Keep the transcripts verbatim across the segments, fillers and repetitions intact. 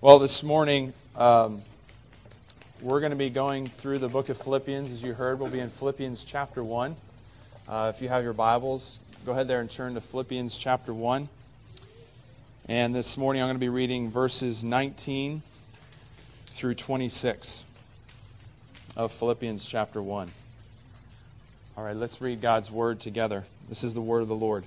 Well, this morning, um, we're going to be going through the book of Philippians. As you heard, we'll be in Philippians chapter one. Uh, if you have your Bibles, go ahead there and turn to Philippians chapter one. And this morning, I'm going to be reading verses nineteen through twenty-six of Philippians chapter one. All right, let's read God's word together. This is the word of the Lord.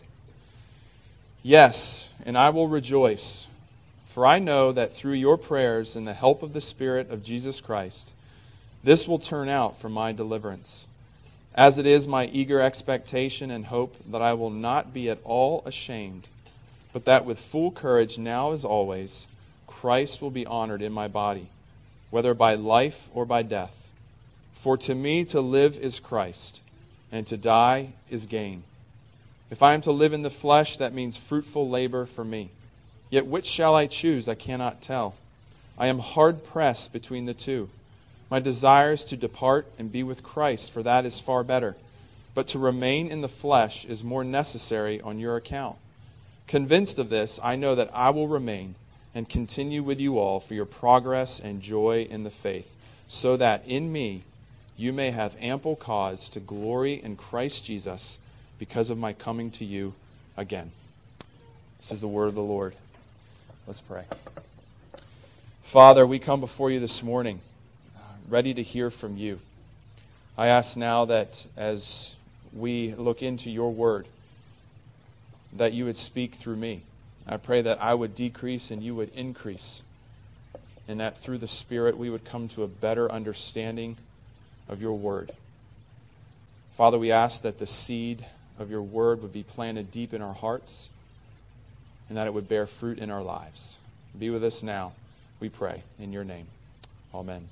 Yes, and I will rejoice, for I know that through your prayers and the help of the Spirit of Jesus Christ, this will turn out for my deliverance. As it is my eager expectation and hope that I will not be at all ashamed, but that with full courage now as always, Christ will be honored in my body, whether by life or by death. For to me to live is Christ, and to die is gain. If I am to live in the flesh, that means fruitful labor for me. Yet which shall I choose, I cannot tell. I am hard-pressed between the two. My desire is to depart and be with Christ, for that is far better. But to remain in the flesh is more necessary on your account. Convinced of this, I know that I will remain and continue with you all for your progress and joy in the faith, so that in me you may have ample cause to glory in Christ Jesus because of my coming to you again. This is the word of the Lord. Let's pray. Father, we come before you this morning, uh, ready to hear from you. I ask now that as we look into your word, that you would speak through me. I pray that I would decrease and you would increase, and that through the Spirit we would come to a better understanding of your word. Father, we ask that the seed of your word would be planted deep in our hearts, and that it would bear fruit in our lives. Be with us now, we pray, in your name. Amen.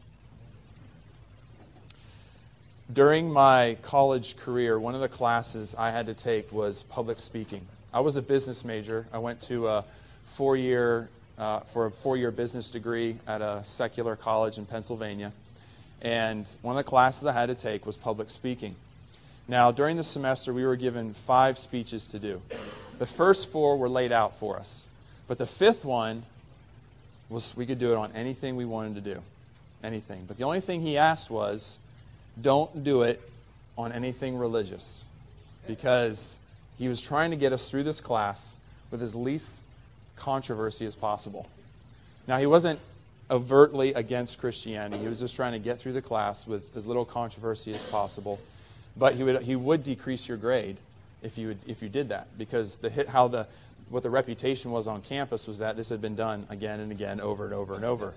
During my college career, one of the classes I had to take was public speaking. I was a business major. I went to a four-year, uh, for a four-year business degree at a secular college in Pennsylvania. And one of the classes I had to take was public speaking. Now, during the semester, we were given five speeches to do. The first four were laid out for us. But the fifth one was we could do it on anything we wanted to do. Anything. But the only thing he asked was, don't do it on anything religious. Because he was trying to get us through this class with as least controversy as possible. Now, he wasn't overtly against Christianity. He was just trying to get through the class with as little controversy as possible. But he would he would decrease your grade if you would, if you did that, because the hit how the what the reputation was on campus was that this had been done again and again, over and over and over.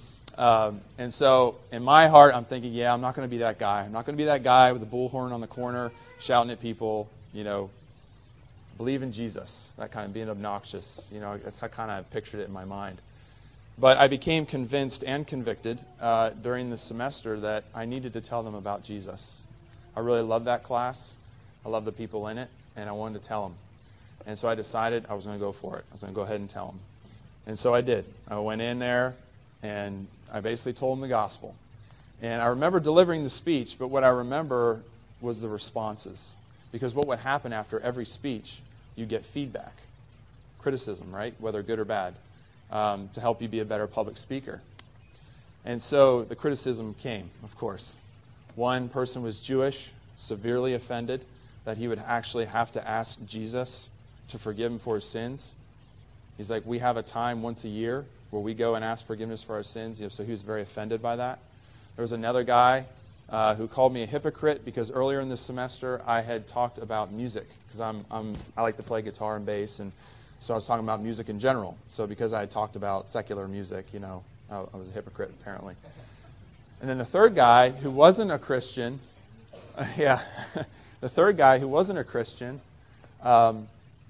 Um, and so, in my heart, I'm thinking, yeah, I'm not going to be that guy. I'm not going to be that guy with the bullhorn on the corner shouting at people, you know, believe in Jesus, that kind of being obnoxious. You know, that's how kind of I pictured it in my mind. But I became convinced and convicted uh, during the semester that I needed to tell them about Jesus. I really loved that class. I loved the people in it, and I wanted to tell them. And so I decided I was going to go for it. I was going to go ahead and tell them. And so I did. I went in there, and I basically told them the gospel. And I remember delivering the speech, but what I remember was the responses. Because what would happen after every speech, you get feedback, criticism, right, whether good or bad, um, to help you be a better public speaker. And so the criticism came, of course. One person was Jewish, severely offended that he would actually have to ask Jesus to forgive him for his sins. He's like, we have a time once a year where we go and ask forgiveness for our sins. You know, so he was very offended by that. There was another guy uh, who called me a hypocrite because earlier in the semester I had talked about music, because I'm, I'm I like to play guitar and bass, and so I was talking about music in general. So because I had talked about secular music, you know, I, I was a hypocrite apparently. And then the third guy who wasn't a Christian, uh, yeah, the third guy who wasn't a Christian, um,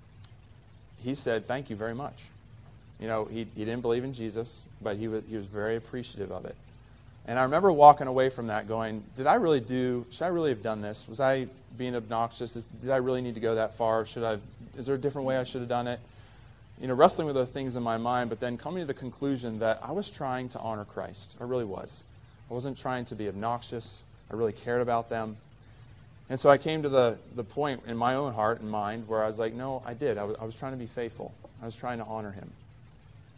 he said, thank you very much. You know, he, he didn't believe in Jesus, but he was, he was very appreciative of it. And I remember walking away from that going, did I really do, should I really have done this? Was I being obnoxious? Is, did I really need to go that far? Should I have, is there a different way I should have done it? You know, wrestling with those things in my mind, but then coming to the conclusion that I was trying to honor Christ. I really was. I wasn't trying to be obnoxious. I really cared about them. And so I came to the, the point in my own heart and mind where I was like, no, I did. I was, I was trying to be faithful. I was trying to honor him.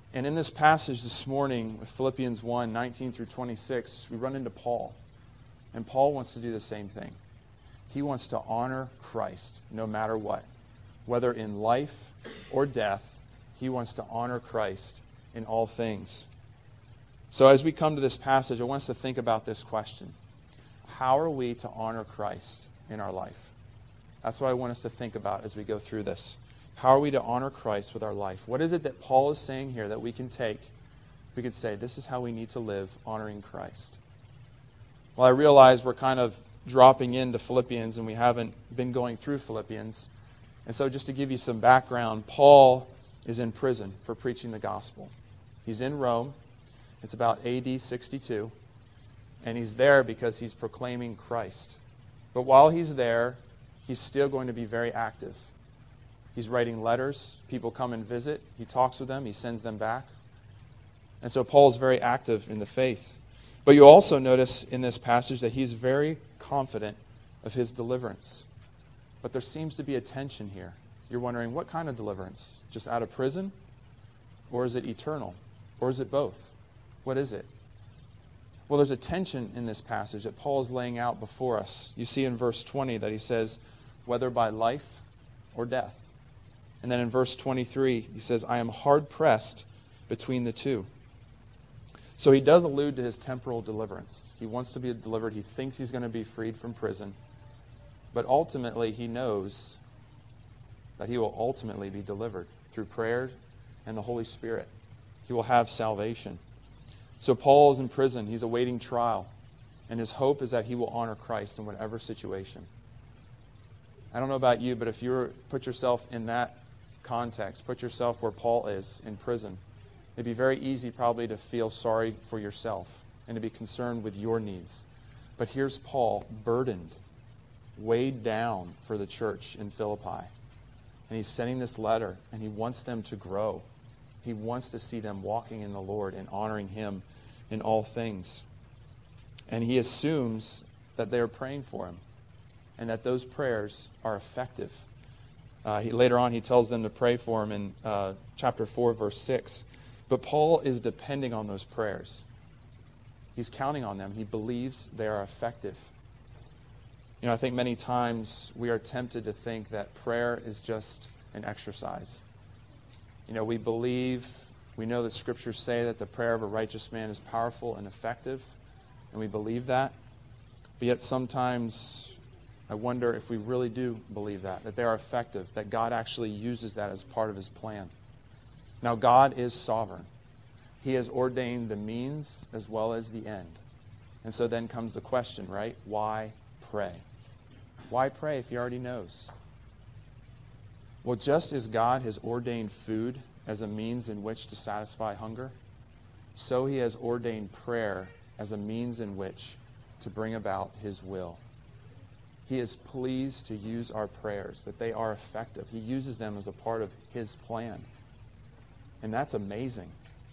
And in this passage this morning, with Philippians one, nineteen through twenty-six, we run into Paul. And Paul wants to do the same thing. He wants to honor Christ no matter what. Whether in life or death, he wants to honor Christ in all things. So as we come to this passage, I want us to think about this question. How are we to honor Christ in our life? That's what I want us to think about as we go through this. How are we to honor Christ with our life? What is it that Paul is saying here that we can take? We could say, this is how we need to live, honoring Christ. Well, I realize we're kind of dropping into Philippians and we haven't been going through Philippians. And so just to give you some background, Paul is in prison for preaching the gospel. He's in Rome. It's about A D sixty-two. And he's there because he's proclaiming Christ. But while he's there, he's still going to be very active. He's writing letters. People come and visit. He talks with them. He sends them back. And so Paul's very active in the faith. But you also notice in this passage that he's very confident of his deliverance. But there seems to be a tension here. You're wondering, what kind of deliverance? Just out of prison? Or is it eternal? Or is it both? What is it? Well, there's a tension in this passage that Paul is laying out before us. You see in verse twenty that he says, whether by life or death. And then in verse twenty-three, he says, I am hard-pressed between the two. So he does allude to his temporal deliverance. He wants to be delivered. He thinks he's going to be freed from prison. But ultimately, he knows that he will ultimately be delivered through prayer and the Holy Spirit. He will have salvation. So Paul is in prison. He's awaiting trial. And his hope is that he will honor Christ in whatever situation. I don't know about you, but if you were, put yourself in that context, put yourself where Paul is in prison, it'd be very easy probably to feel sorry for yourself and to be concerned with your needs. But here's Paul burdened, weighed down for the church in Philippi. And he's sending this letter, and he wants them to grow. He wants to see them walking in the Lord and honoring Him in all things. And he assumes that they are praying for him and that those prayers are effective. Uh, he, later on, he tells them to pray for him in uh, chapter four, verse six. But Paul is depending on those prayers. He's counting on them. He believes they are effective. You know, I think many times we are tempted to think that prayer is just an exercise. You know, we believe, we know that Scriptures say that the prayer of a righteous man is powerful and effective, and we believe that. But yet sometimes I wonder if we really do believe that, that they are effective, that God actually uses that as part of His plan. Now, God is sovereign. He has ordained the means as well as the end. And so then comes the question, right? Why pray? Why pray if He already knows? Well, just as God has ordained food as a means in which to satisfy hunger, so He has ordained prayer as a means in which to bring about His will. He is pleased to use our prayers, that they are effective. He uses them as a part of His plan. And that's amazing.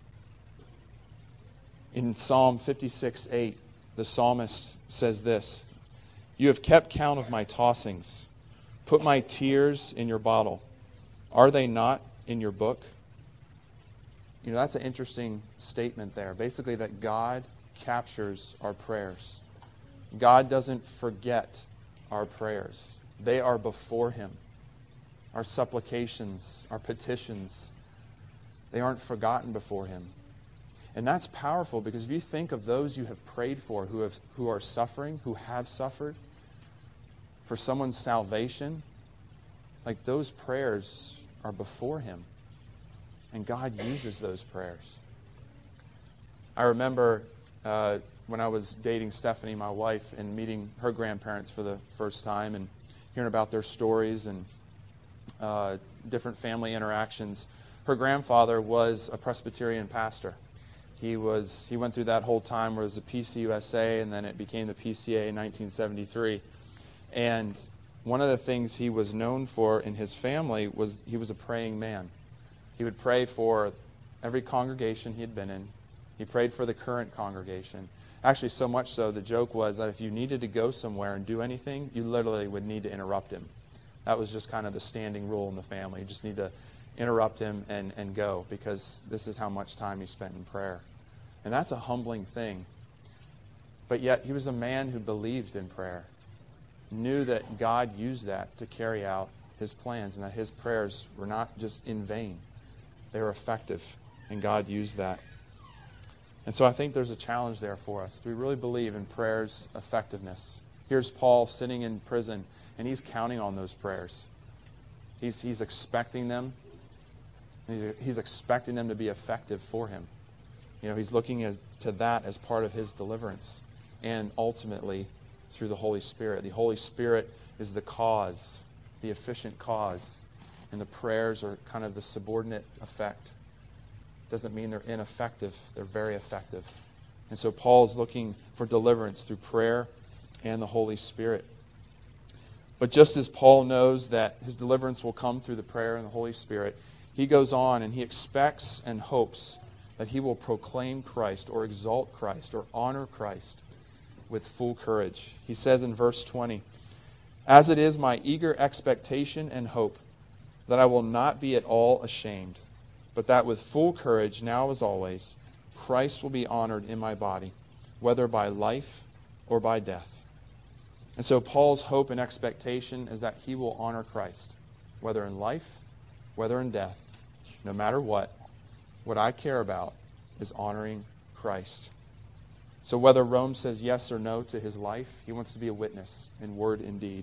In Psalm fifty-six eight, the psalmist says this, "You have kept count of my tossings. Put my tears in your bottle. Are they not in your book?" You know, that's an interesting statement there. Basically, that God captures our prayers. God doesn't forget our prayers. They are before Him. Our supplications, our petitions, they aren't forgotten before Him. And that's powerful because if you think of those you have prayed for who have who are suffering, who have suffered, for someone's salvation, like those prayers are before Him. And God uses those prayers. I remember uh, when I was dating Stephanie, my wife, and meeting her grandparents for the first time and hearing about their stories and uh, different family interactions. Her grandfather was a Presbyterian pastor. He was he went through that whole time where it was the P C U S A, and then it became the P C A in nineteen seventy-three. And one of the things he was known for in his family was he was a praying man. He would pray for every congregation he had been in. He prayed for the current congregation. Actually, so much so, the joke was that if you needed to go somewhere and do anything, you literally would need to interrupt him. That was just kind of the standing rule in the family. You just need to interrupt him and, and go, because this is how much time he spent in prayer. And that's a humbling thing. But yet he was a man who believed in prayer, knew that God used that to carry out his plans, and that his prayers were not just in vain. They were effective, and God used that. And so I think there's a challenge there for us. Do we really believe in prayer's effectiveness? Here's Paul sitting in prison, and he's counting on those prayers. He's, he's expecting them. And he's, he's expecting them to be effective for him. You know, he's looking as, to that as part of his deliverance. And ultimately, through the Holy Spirit. The Holy Spirit is the cause, the efficient cause. And the prayers are kind of the subordinate effect. Doesn't mean they're ineffective. They're very effective. And so Paul's looking for deliverance through prayer and the Holy Spirit. But just as Paul knows that his deliverance will come through the prayer and the Holy Spirit, he goes on and he expects and hopes that he will proclaim Christ or exalt Christ or honor Christ with full courage. He says in verse twenty, "As it is my eager expectation and hope that I will not be at all ashamed, but that with full courage, now as always, Christ will be honored in my body, whether by life or by death." And so Paul's hope and expectation is that he will honor Christ, whether in life, whether in death, no matter what. What I care about is honoring Christ. So whether Rome says yes or no to his life, he wants to be a witness in word and deed.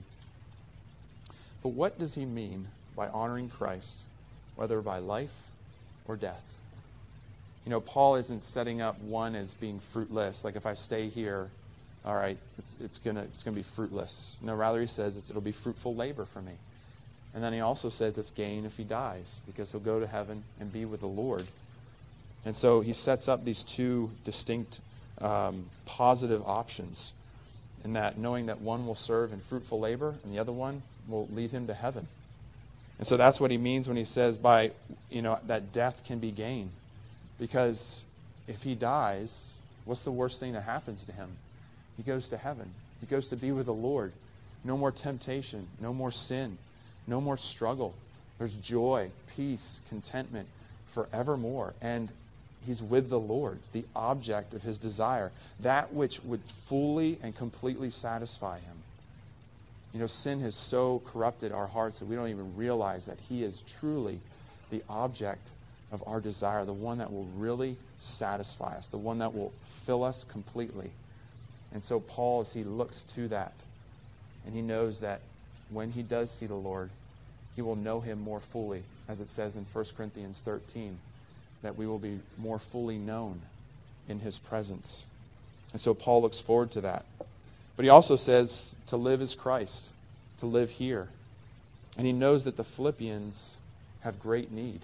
But what does he mean by honoring Christ, whether by life or death? You know, Paul isn't setting up one as being fruitless, like if I stay here, all right, it's it's gonna it's gonna be fruitless. No, rather he says it's, it'll be fruitful labor for me. And then he also says it's gain if he dies, because he'll go to heaven and be with the Lord. And so he sets up these two distinct um, positive options, in that knowing that one will serve in fruitful labor and the other one will lead him to heaven. And so that's what he means when he says by, you know, that death can be gain. Because if he dies, what's the worst thing that happens to him? He goes to heaven. He goes to be with the Lord. No more temptation, no more sin, no more struggle. There's joy, peace, contentment forevermore. And he's with the Lord, the object of his desire, that which would fully and completely satisfy him. You know, sin has so corrupted our hearts that we don't even realize that he is truly the object of our desire, the one that will really satisfy us, the one that will fill us completely. And so Paul, as he looks to that, and he knows that when he does see the Lord, he will know him more fully, as it says in First Corinthians thirteen, that we will be more fully known in his presence. And so Paul looks forward to that. But he also says to live is Christ, to live here. And he knows that the Philippians have great need.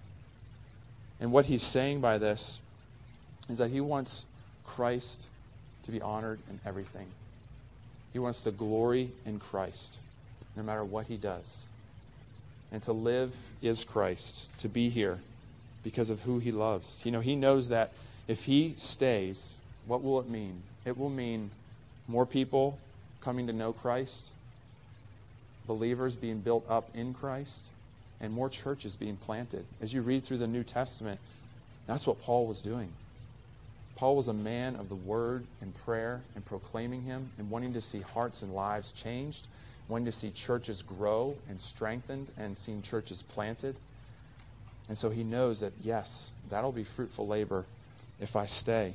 And what he's saying by this is that he wants Christ to be honored in everything. He wants to glory in Christ, no matter what he does. And to live is Christ, to be here because of who he loves. You know, he knows that if he stays, what will it mean? It will mean more people coming to know Christ, believers being built up in Christ, and more churches being planted. As you read through the New Testament, that's what Paul was doing. Paul was a man of the word and prayer and proclaiming him and wanting to see hearts and lives changed, wanting to see churches grow and strengthened and seeing churches planted. And so he knows that, yes, that'll be fruitful labor if I stay.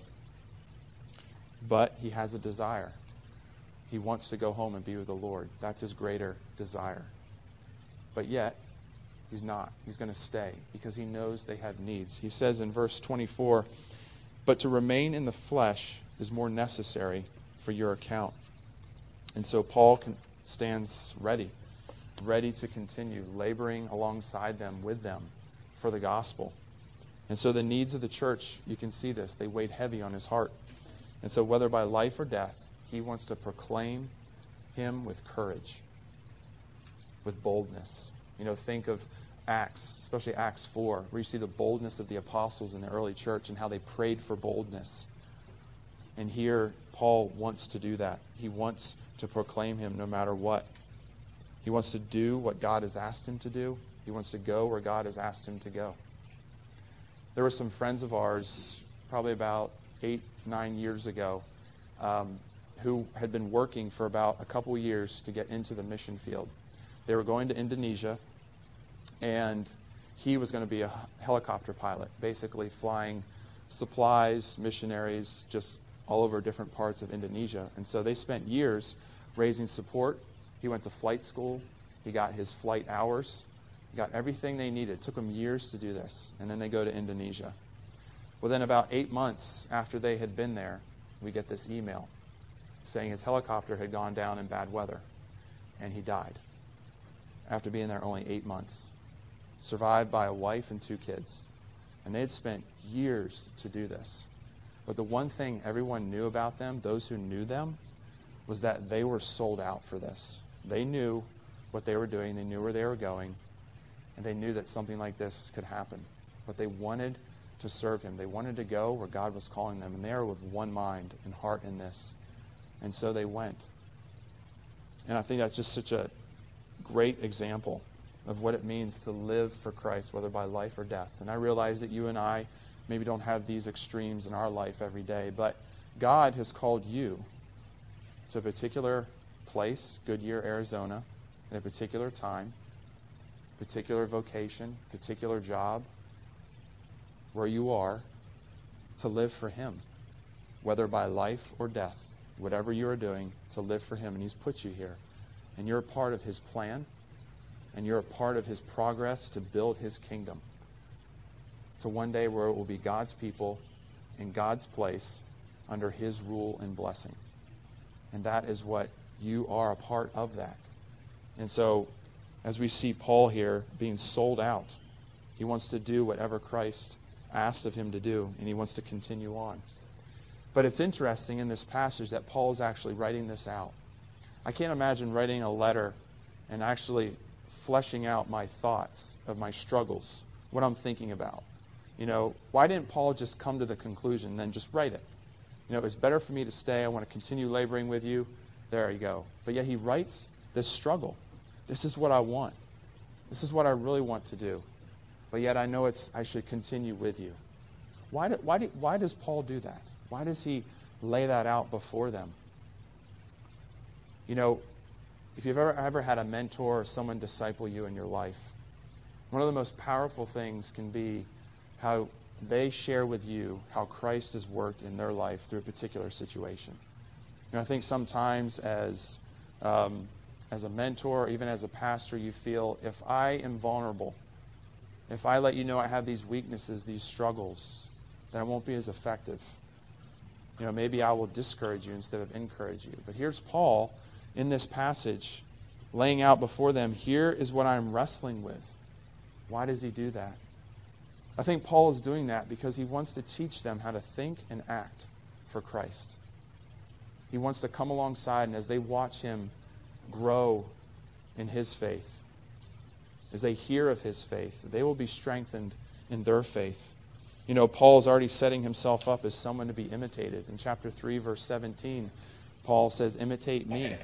But he has a desire. He wants to go home and be with the Lord. That's his greater desire. But yet, he's not. He's going to stay because he knows they have needs. He says in verse twenty-four, "But to remain in the flesh is more necessary for your account." And so Paul can, stands ready, ready to continue laboring alongside them, with them, for the gospel. And so the needs of the church, you can see this, they weighed heavy on his heart. And so whether by life or death, he wants to proclaim him with courage, with boldness. You know, think of Acts, especially Acts four, where you see the boldness of the apostles in the early church and how they prayed for boldness. And here, Paul wants to do that. He wants to proclaim him no matter what. He wants to do what God has asked him to do, He wants to go where God has asked him to go. There were some friends of ours, probably about eight, nine years ago, um, who had been working for about a couple years to get into the mission field. They were going to Indonesia, and he was going to be a helicopter pilot, basically flying supplies, missionaries, just all over different parts of Indonesia. And so they spent years raising support. He went to flight school. He got his flight hours. He got everything they needed. It took them years to do this. And then they go to Indonesia. Within about eight months after they had been there, we get this email saying his helicopter had gone down in bad weather, and he died after being there only eight months. Survived by a wife and two kids. And they had spent years to do this. But the one thing everyone knew about them, those who knew them, was that they were sold out for this. They knew what they were doing. They knew where they were going. And they knew that something like this could happen. But they wanted to serve him. They wanted to go where God was calling them. And they were with one mind and heart in this. And so they went. And I think that's just such a great example of what it means to live for Christ, whether by life or death. And I realize that you and I maybe don't have these extremes in our life every day, but God has called you to a particular place, Goodyear, Arizona, at a particular time, particular vocation, particular job, where you are, to live for him, whether by life or death, whatever you are doing, to live for him. And he's put you here. And you're a part of his plan, and you're a part of his progress to build his kingdom, to one day where it will be God's people in God's place under his rule and blessing. And that is what you are, a part of that. And so, as we see Paul here being sold out, he wants to do whatever Christ asked of him to do, and he wants to continue on. But it's interesting in this passage that Paul is actually writing this out. I can't imagine writing a letter and actually fleshing out my thoughts of my struggles, what I'm thinking about. You know, why didn't Paul just come to the conclusion and then just write it? You know, it's better for me to stay. I want to continue laboring with you. There you go. But yet he writes this struggle. This is what I want. This is what I really want to do. But yet I know it's I should continue with you. Why do, why do, why does Paul do that? Why does he lay that out before them? You know, if you've ever, ever had a mentor or someone disciple you in your life, one of the most powerful things can be how they share with you how Christ has worked in their life through a particular situation. You know, I think sometimes as um, as a mentor, or even as a pastor, you feel if I am vulnerable, if I let you know I have these weaknesses, these struggles, then I won't be as effective. You know, maybe I will discourage you instead of encourage you. But here's Paul in this passage laying out before them, here is what I'm wrestling with. Why does he do that? I think Paul is doing that because he wants to teach them how to think and act for Christ. He wants to come alongside, and as they watch him grow in his faith, as they hear of his faith, they will be strengthened in their faith. You know, Paul is already setting himself up as someone to be imitated. In chapter three, verse seventeen, Paul says, imitate me.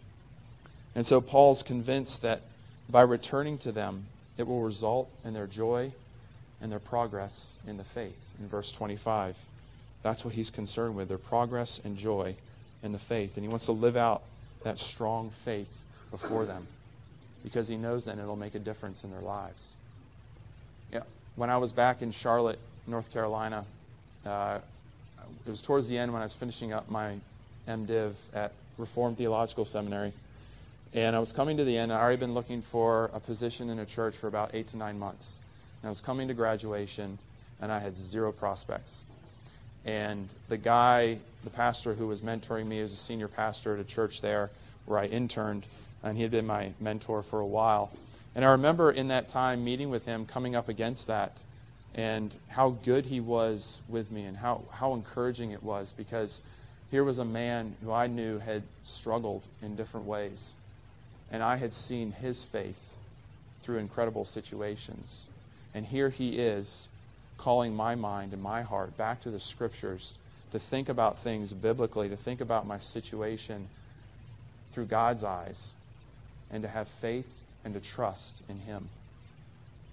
And so Paul's convinced that by returning to them, it will result in their joy and their progress in the faith. In verse twenty-five, that's what he's concerned with, their progress and joy in the faith. And he wants to live out that strong faith before them because he knows then it'll make a difference in their lives. Yeah, when I was back in Charlotte, North Carolina, uh, it was towards the end when I was finishing up my MDiv at Reformed Theological Seminary. And I was coming to the end. I'd already been looking for a position in a church for about eight to nine months. And I was coming to graduation, and I had zero prospects. And the guy, the pastor who was mentoring me, was a senior pastor at a church there where I interned, and he had been my mentor for a while. And I remember in that time meeting with him, coming up against that, and how good he was with me and how, how encouraging it was, because here was a man who I knew had struggled in different ways. And I had seen his faith through incredible situations. And here he is calling my mind and my heart back to the Scriptures to think about things biblically, to think about my situation through God's eyes, and to have faith and to trust in him.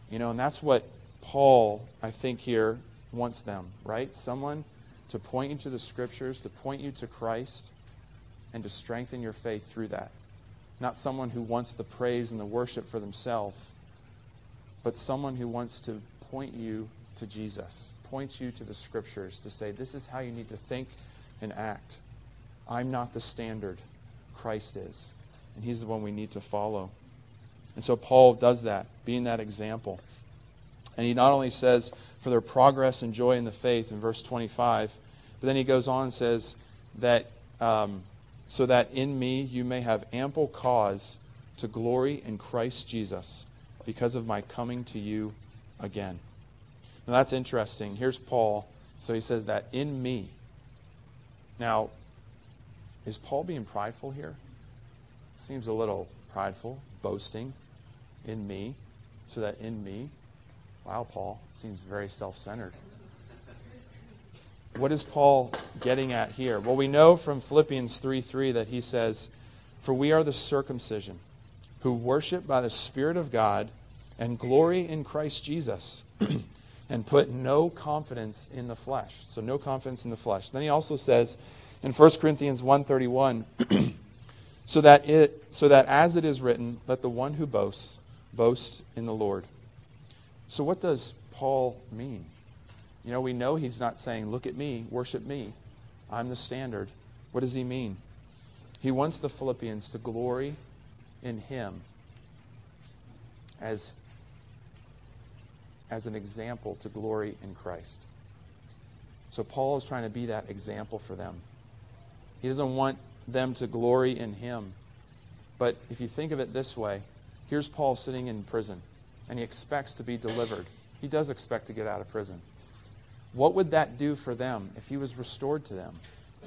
You know, and that's what Paul, I think, here wants them, right? Someone to point you to the Scriptures, to point you to Christ, and to strengthen your faith through that. Not someone who wants the praise and the worship for themselves, but someone who wants to point you to Jesus, point you to the Scriptures, to say, this is how you need to think and act. I'm not the standard. Christ is. And He's the one we need to follow. And so Paul does that, being that example. And he not only says, for their progress and joy in the faith in verse twenty-five, but then he goes on and says that um, so that in me you may have ample cause to glory in Christ Jesus because of my coming to you again. Now that's interesting. Here's Paul. So he says that in me. Now, is Paul being prideful here? Seems a little prideful, boasting in me, so that in me. Wow, Paul, seems very self-centered. What is Paul getting at here? Well, we know from Philippians three three that he says, for we are the circumcision, who worship by the Spirit of God and glory in Christ Jesus, and put no confidence in the flesh. So no confidence in the flesh. Then he also says in First Corinthians one thirty-one, so that it so that as it is written, let the one who boasts boast in the Lord. So what does Paul mean? You know, we know he's not saying, look at me, worship me. I'm the standard. What does he mean? He wants the Philippians to glory in him as, as an example to glory in Christ. So Paul is trying to be that example for them. He doesn't want them to glory in him. But if you think of it this way, here's Paul sitting in prison, and he expects to be delivered. He does expect to get out of prison. What would that do for them if he was restored to them?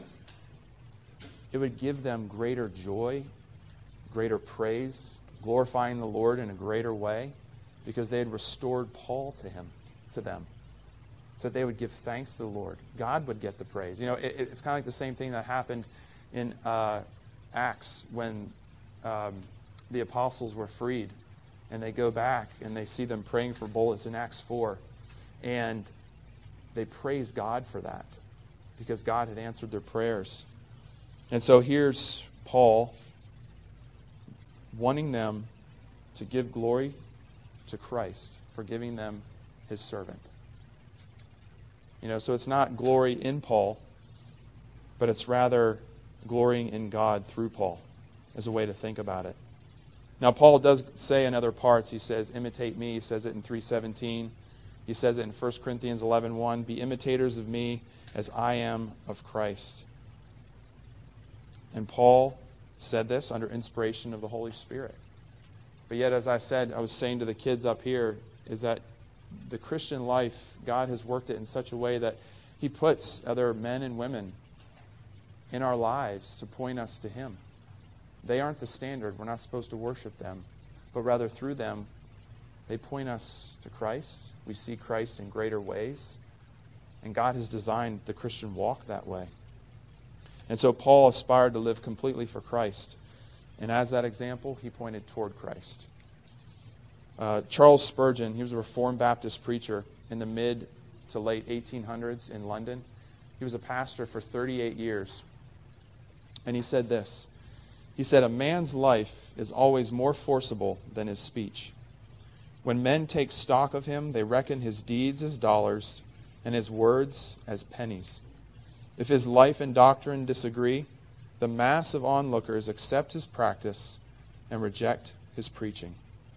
It would give them greater joy, greater praise, glorifying the Lord in a greater way, because they had restored Paul to him, to them. So that they would give thanks to the Lord. God would get the praise. You know, it, it's kind of like the same thing that happened in uh, Acts when um, the apostles were freed. And they go back and they see them praying for bullets in Acts four. And they praise God for that because God had answered their prayers. And so here's Paul wanting them to give glory to Christ for giving them his servant. You know, so it's not glory in Paul, but it's rather glorying in God through Paul as a way to think about it. Now, Paul does say in other parts, he says, imitate me. He says it in three seventeen. He says it in First Corinthians eleven one. Be imitators of me as I am of Christ. And Paul said this under inspiration of the Holy Spirit. But yet, as I said, I was saying to the kids up here, is that the Christian life, God has worked it in such a way that he puts other men and women in our lives to point us to him. They aren't the standard. We're not supposed to worship them. But rather through them, they point us to Christ. We see Christ in greater ways. And God has designed the Christian walk that way. And so Paul aspired to live completely for Christ. And as that example, he pointed toward Christ. Uh, Charles Spurgeon, he was a Reformed Baptist preacher in the mid to late eighteen hundreds in London. He was a pastor for thirty-eight years. And he said this. He said, a man's life is always more forcible than his speech. When men take stock of him, they reckon his deeds as dollars and his words as pennies. If his life and doctrine disagree, the mass of onlookers accept his practice and reject his preaching.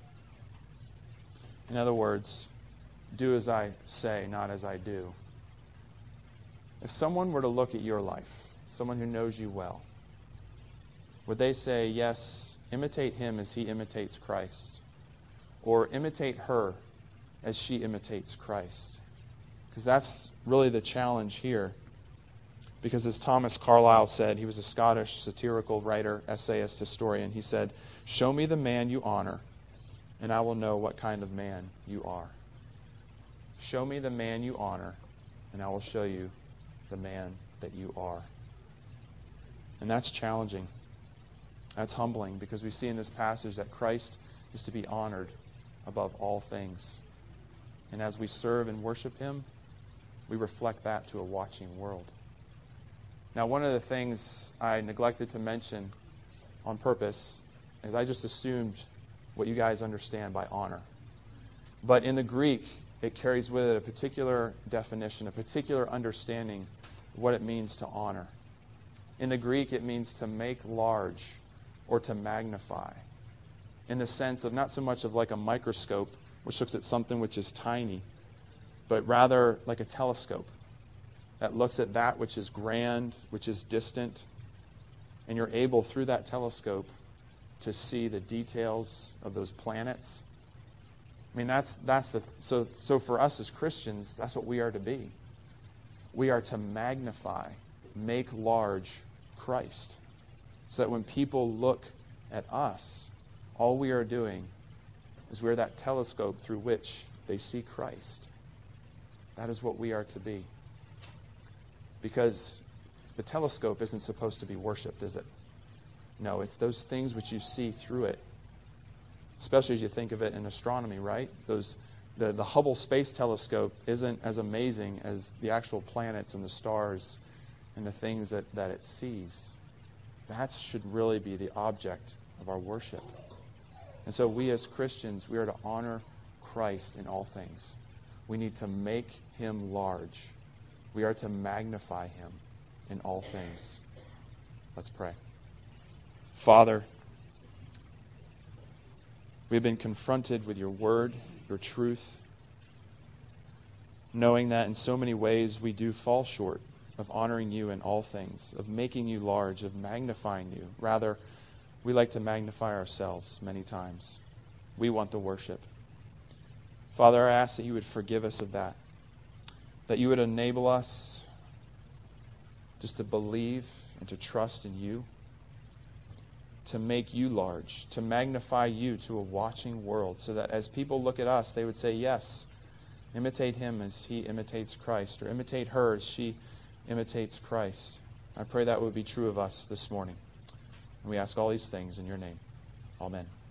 In other words, do as I say, not as I do. If someone were to look at your life, someone who knows you well, would they say, yes, imitate him as he imitates Christ? Or imitate her as she imitates Christ? Because that's really the challenge here. Because as Thomas Carlyle said, he was a Scottish satirical writer, essayist, historian. He said, show me the man you honor, and I will know what kind of man you are. Show me the man you honor, and I will show you the man that you are. And that's challenging. That's humbling, because we see in this passage that Christ is to be honored above all things. And as we serve and worship him, we reflect that to a watching world. Now, one of the things I neglected to mention on purpose is I just assumed what you guys understand by honor. But in the Greek, it carries with it a particular definition, a particular understanding of what it means to honor. In the Greek, it means to make large or to magnify, in the sense of not so much of like a microscope, which looks at something which is tiny, but rather like a telescope that looks at that which is grand, which is distant, and you're able, through that telescope, to see the details of those planets. I mean, that's that's the so so for us as Christians, that's what we are to be. We are to magnify, make large Christ, so that when people look at us, all we are doing is we're that telescope through which they see Christ. That is what we are to be. Because the telescope isn't supposed to be worshipped, is it? No, it's those things which you see through it. Especially as you think of it in astronomy, right? Those, the, the Hubble Space Telescope isn't as amazing as the actual planets and the stars and the things that, that it sees. That should really be the object of our worship. And so we as Christians, we are to honor Christ in all things. We need to make him large. We are to magnify him in all things. Let's pray. Father, we've been confronted with your word, your truth, knowing that in so many ways we do fall short of honoring you in all things, of making you large, of magnifying you. Rather, we like to magnify ourselves many times. We want the worship. Father, I ask that you would forgive us of that, that you would enable us just to believe and to trust in you, to make you large, to magnify you to a watching world, so that as people look at us, they would say, yes, imitate him as he imitates Christ, or imitate her as she imitates Christ. I pray that would be true of us this morning. And we ask all these things in your name. Amen.